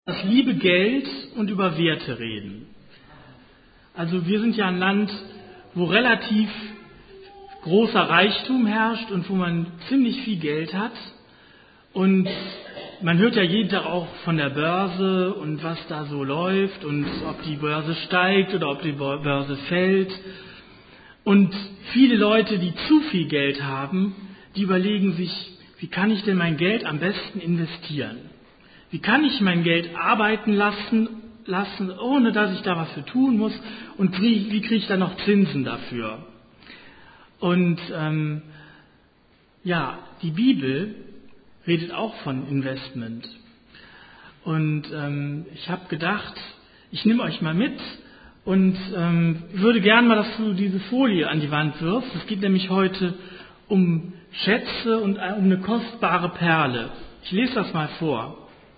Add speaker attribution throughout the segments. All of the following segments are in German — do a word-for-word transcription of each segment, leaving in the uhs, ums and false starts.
Speaker 1: Das liebe Geld und über Werte reden. Also wir sind ja ein Land, wo relativ großer Reichtum herrscht und wo man ziemlich viel Geld hat. Und man hört ja jeden Tag auch von der Börse und was da so läuft und ob die Börse steigt oder ob die Börse fällt. Und viele Leute, die zu viel Geld haben, die überlegen sich, wie kann ich denn mein Geld am besten investieren? Wie kann ich mein Geld arbeiten lassen, lassen, ohne dass ich da was für tun muss? Und wie, wie kriege ich da noch Zinsen dafür? Und ähm, ja, die Bibel redet auch von Investment. Und ähm, ich habe gedacht, ich nehme euch mal mit und ähm, würde gerne mal, dass du diese Folie an die Wand wirfst. Es geht nämlich heute um Schätze und um eine kostbare Perle. Ich lese das mal vor.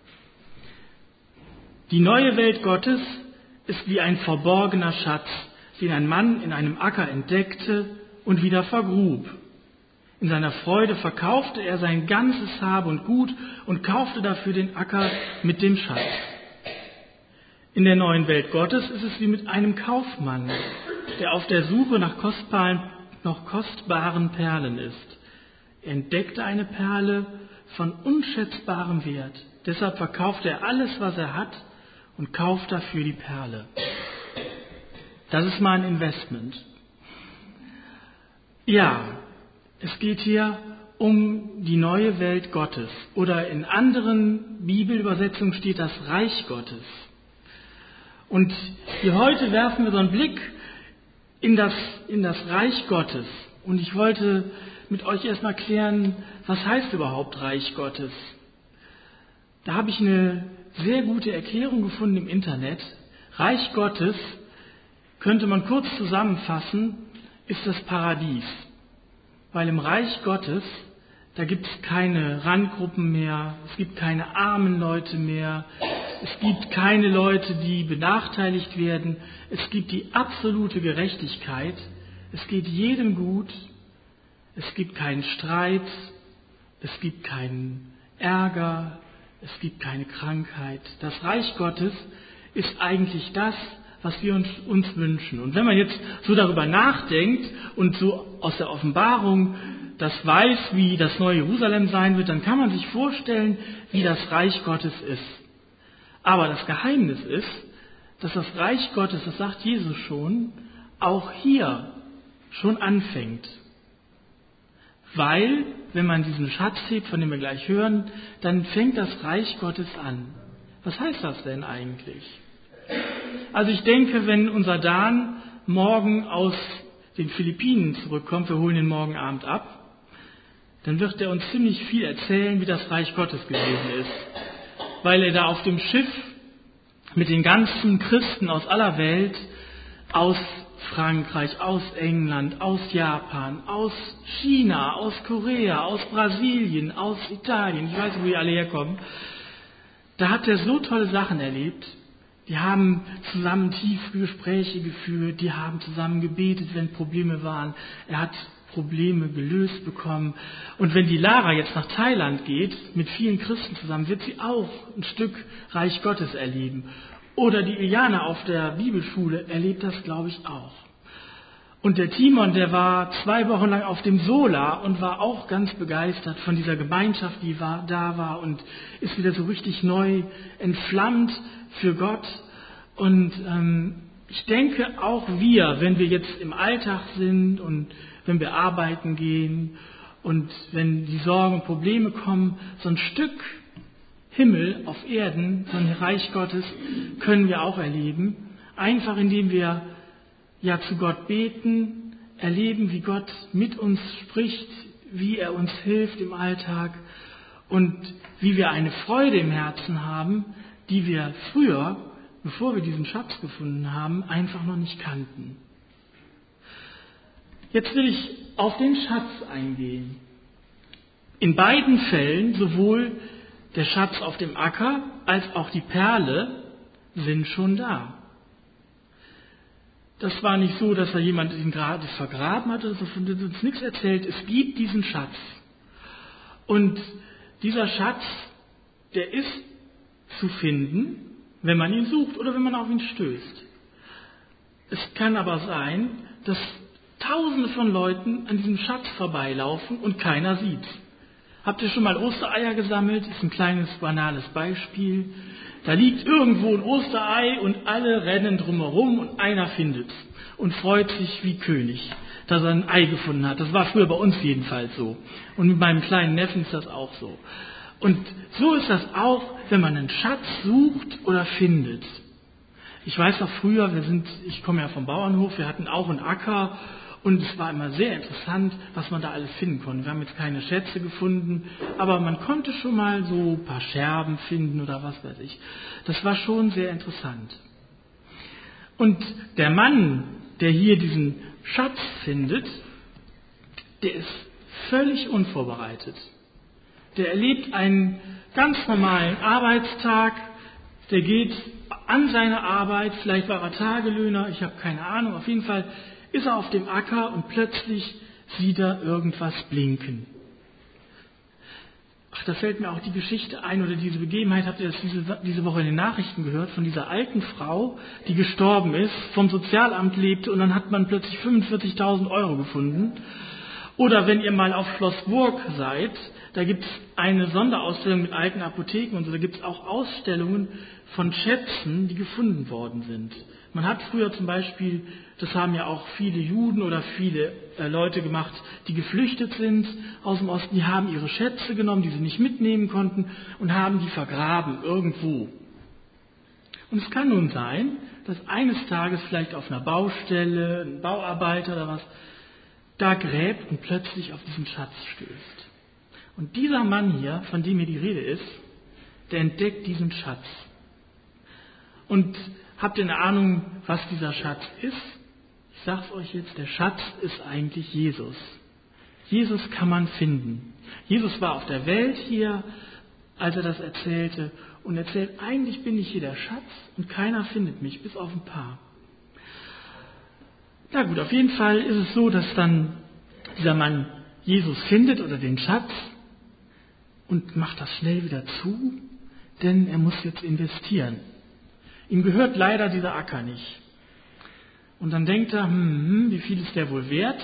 Speaker 1: Die neue Welt Gottes ist wie ein verborgener Schatz, den ein Mann in einem Acker entdeckte und wieder vergrub. In seiner Freude verkaufte er sein ganzes Hab und Gut und kaufte dafür den Acker mit dem Schatz. In der neuen Welt Gottes ist es wie mit einem Kaufmann, der auf der Suche nach kostbaren, noch kostbaren Perlen ist. Er entdeckte eine Perle von unschätzbarem Wert. Deshalb verkaufte er alles, was er hat, und kauft dafür die Perle. Das ist mal ein Investment. Ja, es geht hier um die neue Welt Gottes. Oder in anderen Bibelübersetzungen steht das Reich Gottes. Und hier heute werfen wir so einen Blick in das, in das Reich Gottes. Und ich wollte mit euch erstmal klären, was heißt überhaupt Reich Gottes? Da habe ich eine sehr gute Erklärung gefunden im Internet. Reich Gottes, könnte man kurz zusammenfassen, ist das Paradies. Weil im Reich Gottes, da gibt es keine Randgruppen mehr, es gibt keine armen Leute mehr, es gibt keine Leute, die benachteiligt werden, es gibt die absolute Gerechtigkeit, es geht jedem gut, es gibt keinen Streit, es gibt keinen Ärger, es gibt keine Krankheit. Das Reich Gottes ist eigentlich das, was wir uns, uns wünschen. Und wenn man jetzt so darüber nachdenkt und so aus der Offenbarung das weiß, wie das neue Jerusalem sein wird, dann kann man sich vorstellen, wie das Reich Gottes ist. Aber das Geheimnis ist, dass das Reich Gottes, das sagt Jesus schon, auch hier schon anfängt. Weil, wenn man diesen Schatz hebt, von dem wir gleich hören, dann fängt das Reich Gottes an. Was heißt das denn eigentlich? Also ich denke, wenn unser Dan morgen aus den Philippinen zurückkommt, wir holen ihn morgen Abend ab, dann wird er uns ziemlich viel erzählen, wie das Reich Gottes gewesen ist. Weil er da auf dem Schiff mit den ganzen Christen aus aller Welt, aus Frankreich, aus England, aus Japan, aus China, aus Korea, aus Brasilien, aus Italien, ich weiß nicht, wo die alle herkommen, da hat er so tolle Sachen erlebt. Die haben zusammen tiefe Gespräche geführt, die haben zusammen gebetet, wenn Probleme waren. Er hat Probleme gelöst bekommen. Und wenn die Lara jetzt nach Thailand geht, mit vielen Christen zusammen, wird sie auch ein Stück Reich Gottes erleben. Oder die Iliana auf der Bibelschule erlebt das, glaube ich, auch. Und der Timon, der war zwei Wochen lang auf dem Sola und war auch ganz begeistert von dieser Gemeinschaft, die war, da war und ist wieder so richtig neu entflammt für Gott. Und ähm, ich denke auch wir, wenn wir jetzt im Alltag sind und wenn wir arbeiten gehen und wenn die Sorgen und Probleme kommen, so ein Stück Himmel auf Erden, so ein Reich Gottes, können wir auch erleben. Einfach indem wir ja zu Gott beten, erleben, wie Gott mit uns spricht, wie er uns hilft im Alltag und wie wir eine Freude im Herzen haben, die wir früher, bevor wir diesen Schatz gefunden haben, einfach noch nicht kannten. Jetzt will ich auf den Schatz eingehen. In beiden Fällen, sowohl der Schatz auf dem Acker als auch die Perle, sind schon da. Das war nicht so, dass da jemand ihn gerade vergraben hatte, das hat uns nichts erzählt. Es gibt diesen Schatz. Und dieser Schatz, der ist zu finden, wenn man ihn sucht oder wenn man auf ihn stößt. Es kann aber sein, dass Tausende von Leuten an diesem Schatz vorbeilaufen und keiner sieht. Habt ihr schon mal Ostereier gesammelt? Das ist ein kleines, banales Beispiel. Da liegt irgendwo ein Osterei und alle rennen drumherum und einer findet es und freut sich wie König, dass er ein Ei gefunden hat. Das war früher bei uns jedenfalls so. Und mit meinem kleinen Neffen ist das auch so. Und so ist das auch, wenn man einen Schatz sucht oder findet. Ich weiß noch früher, wir sind, ich komme ja vom Bauernhof, wir hatten auch einen Acker und es war immer sehr interessant, was man da alles finden konnte. Wir haben jetzt keine Schätze gefunden, aber man konnte schon mal so ein paar Scherben finden oder was weiß ich. Das war schon sehr interessant. Und der Mann, der hier diesen Schatz findet, der ist völlig unvorbereitet. Der erlebt einen ganz normalen Arbeitstag, der geht an seine Arbeit, vielleicht war er Tagelöhner, ich habe keine Ahnung, auf jeden Fall ist er auf dem Acker und plötzlich sieht er irgendwas blinken. Ach, da fällt mir auch die Geschichte ein oder diese Begebenheit, habt ihr das diese, diese Woche in den Nachrichten gehört, von dieser alten Frau, die gestorben ist, vom Sozialamt lebte und dann hat man plötzlich fünfundvierzigtausend Euro gefunden. Oder wenn ihr mal auf Schloss Burg seid, da gibt es eine Sonderausstellung mit alten Apotheken und so, da gibt es auch Ausstellungen von Schätzen, die gefunden worden sind. Man hat früher zum Beispiel, das haben ja auch viele Juden oder viele äh, Leute gemacht, die geflüchtet sind aus dem Osten, die haben ihre Schätze genommen, die sie nicht mitnehmen konnten und haben die vergraben irgendwo. Und es kann nun sein, dass eines Tages vielleicht auf einer Baustelle, ein Bauarbeiter oder was, da gräbt und plötzlich auf diesen Schatz stößt. Und dieser Mann hier, von dem hier die Rede ist, der entdeckt diesen Schatz. Und habt ihr eine Ahnung, was dieser Schatz ist? Ich sage es euch jetzt, der Schatz ist eigentlich Jesus. Jesus kann man finden. Jesus war auf der Welt hier, als er das erzählte, und erzählt, eigentlich bin ich hier der Schatz und keiner findet mich, bis auf ein paar. Na gut, auf jeden Fall ist es so, dass dann dieser Mann Jesus findet oder den Schatz und macht das schnell wieder zu, denn er muss jetzt investieren. Ihm gehört leider dieser Acker nicht. Und dann denkt er, hm, hm, wie viel ist der wohl wert?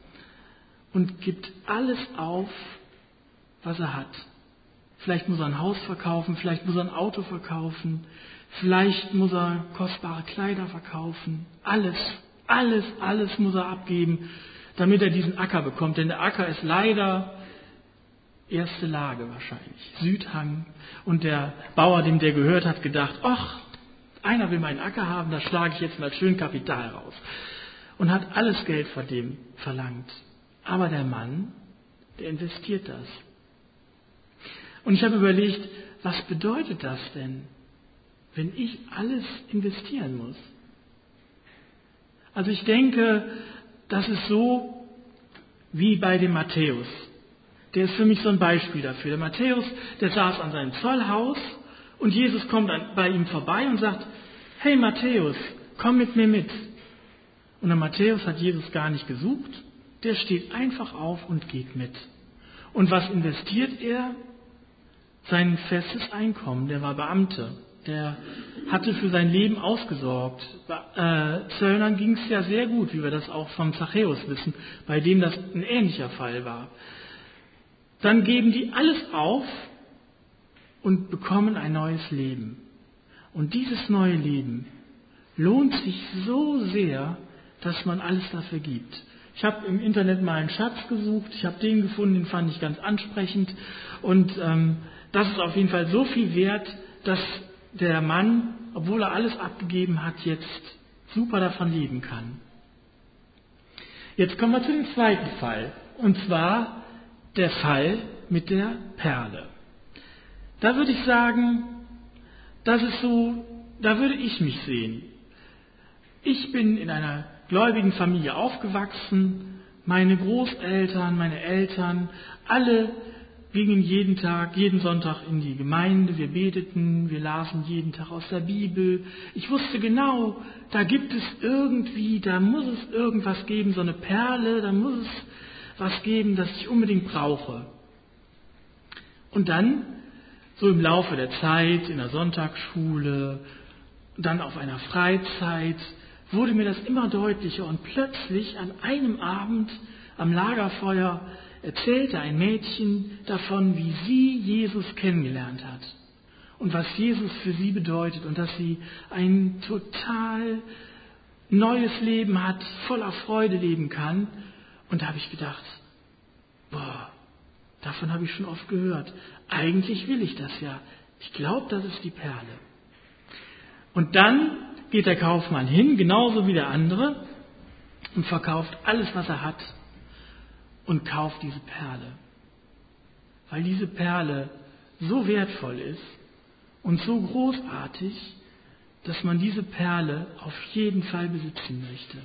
Speaker 1: Und gibt alles auf, was er hat. Vielleicht muss er ein Haus verkaufen, vielleicht muss er ein Auto verkaufen, vielleicht muss er kostbare Kleider verkaufen. Alles, alles, alles muss er abgeben, damit er diesen Acker bekommt. Denn der Acker ist leider erste Lage wahrscheinlich, Südhang. Und der Bauer, dem der gehört hat, gedacht, ach, einer will meinen Acker haben, da schlage ich jetzt mal schön Kapital raus. Und hat alles Geld von dem verlangt. Aber der Mann, der investiert das. Und ich habe überlegt, was bedeutet das denn, wenn ich alles investieren muss? Also ich denke, das ist so wie bei dem Matthäus. Der ist für mich so ein Beispiel dafür. Der Matthäus, der saß an seinem Zollhaus und Jesus kommt bei ihm vorbei und sagt, hey Matthäus, komm mit mir mit. Und der Matthäus hat Jesus gar nicht gesucht, der steht einfach auf und geht mit. Und was investiert er? Sein festes Einkommen, der war Beamter, der hatte für sein Leben ausgesorgt. Bei äh, Zöllnern ging es ja sehr gut, wie wir das auch vom Zachäus wissen, bei dem das ein ähnlicher Fall war. Dann geben die alles auf und bekommen ein neues Leben. Und dieses neue Leben lohnt sich so sehr, dass man alles dafür gibt. Ich habe im Internet mal einen Schatz gesucht, ich habe den gefunden, den fand ich ganz ansprechend. Und ähm, das ist auf jeden Fall so viel wert, dass der Mann, obwohl er alles abgegeben hat, jetzt super davon leben kann. Jetzt kommen wir zu dem zweiten Fall. Und zwar der Fall mit der Perle. Da würde ich sagen, das ist so, da würde ich mich sehen. Ich bin in einer gläubigen Familie aufgewachsen. Meine Großeltern, meine Eltern, alle gingen jeden Tag, jeden Sonntag in die Gemeinde. Wir beteten, wir lasen jeden Tag aus der Bibel. Ich wusste genau, da gibt es irgendwie, da muss es irgendwas geben, so eine Perle, da muss es was geben, das ich unbedingt brauche. Und dann So im Laufe der Zeit, in der Sonntagsschule, dann auf einer Freizeit, wurde mir das immer deutlicher und plötzlich an einem Abend am Lagerfeuer erzählte ein Mädchen davon, wie sie Jesus kennengelernt hat und was Jesus für sie bedeutet und dass sie ein total neues Leben hat, voller Freude leben kann. Und da habe ich gedacht, boah, davon habe ich schon oft gehört. Eigentlich will ich das ja. Ich glaube, das ist die Perle. Und dann geht der Kaufmann hin, genauso wie der andere, und verkauft alles, was er hat, und kauft diese Perle. Weil diese Perle so wertvoll ist und so großartig, dass man diese Perle auf jeden Fall besitzen möchte.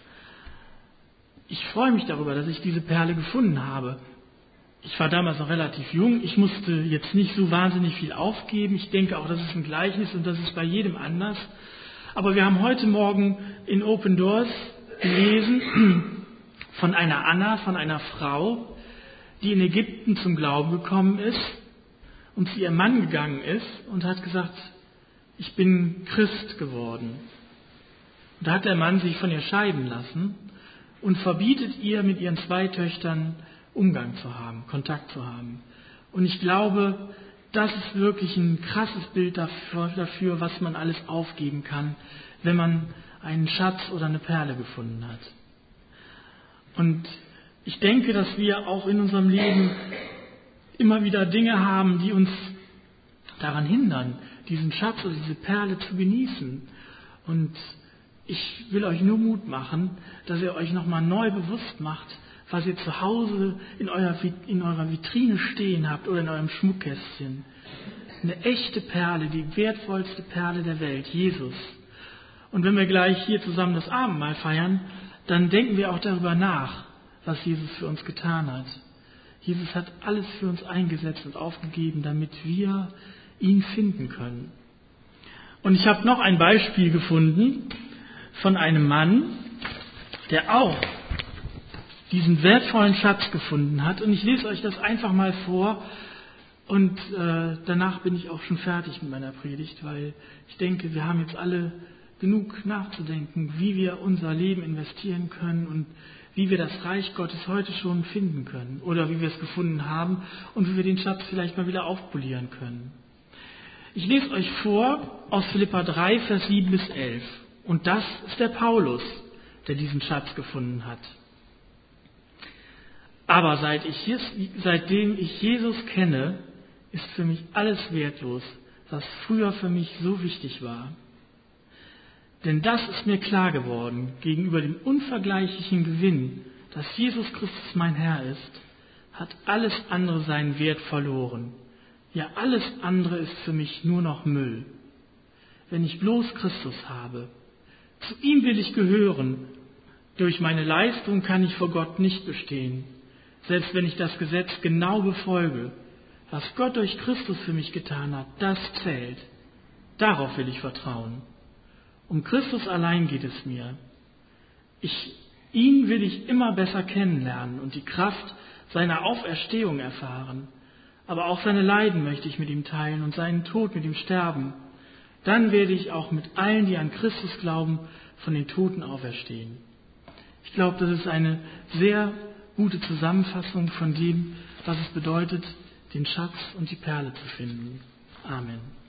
Speaker 1: Ich freue mich darüber, dass ich diese Perle gefunden habe. Ich war damals noch relativ jung, ich musste jetzt nicht so wahnsinnig viel aufgeben. Ich denke auch, das ist ein Gleichnis und das ist bei jedem anders. Aber wir haben heute Morgen in Open Doors gelesen von einer Anna, von einer Frau, die in Ägypten zum Glauben gekommen ist und zu ihrem Mann gegangen ist und hat gesagt, ich bin Christ geworden. Und da hat der Mann sich von ihr scheiden lassen und verbietet ihr, mit ihren zwei Töchtern Umgang zu haben, Kontakt zu haben. Und ich glaube, das ist wirklich ein krasses Bild dafür, dafür, was man alles aufgeben kann, wenn man einen Schatz oder eine Perle gefunden hat. Und ich denke, dass wir auch in unserem Leben immer wieder Dinge haben, die uns daran hindern, diesen Schatz oder diese Perle zu genießen. Und ich will euch nur Mut machen, dass ihr euch nochmal neu bewusst macht, was ihr zu Hause in eurer, in eurer Vitrine stehen habt oder in eurem Schmuckkästchen. Eine echte Perle, die wertvollste Perle der Welt, Jesus. Und wenn wir gleich hier zusammen das Abendmahl feiern, dann denken wir auch darüber nach, was Jesus für uns getan hat. Jesus hat alles für uns eingesetzt und aufgegeben, damit wir ihn finden können. Und ich habe noch ein Beispiel gefunden von einem Mann, der auch diesen wertvollen Schatz gefunden hat. Und ich lese euch das einfach mal vor und äh, danach bin ich auch schon fertig mit meiner Predigt, weil ich denke, wir haben jetzt alle genug nachzudenken, wie wir unser Leben investieren können und wie wir das Reich Gottes heute schon finden können oder wie wir es gefunden haben und wie wir den Schatz vielleicht mal wieder aufpolieren können. Ich lese euch vor aus Philipper drei, Vers sieben bis elf. Und das ist der Paulus, der diesen Schatz gefunden hat. Aber seit ich, seitdem ich Jesus kenne, ist für mich alles wertlos, was früher für mich so wichtig war. Denn das ist mir klar geworden gegenüber dem unvergleichlichen Gewinn, dass Jesus Christus mein Herr ist, hat alles andere seinen Wert verloren. Ja, alles andere ist für mich nur noch Müll. Wenn ich bloß Christus habe, zu ihm will ich gehören. Durch meine Leistung kann ich vor Gott nicht bestehen. Selbst wenn ich das Gesetz genau befolge, was Gott durch Christus für mich getan hat, das zählt. Darauf will ich vertrauen. Um Christus allein geht es mir. Ich, ihn will ich immer besser kennenlernen und die Kraft seiner Auferstehung erfahren. Aber auch seine Leiden möchte ich mit ihm teilen und seinen Tod mit ihm sterben. Dann werde ich auch mit allen, die an Christus glauben, von den Toten auferstehen. Ich glaube, das ist eine sehr gute Zusammenfassung von dem, was es bedeutet, den Schatz und die Perle zu finden. Amen.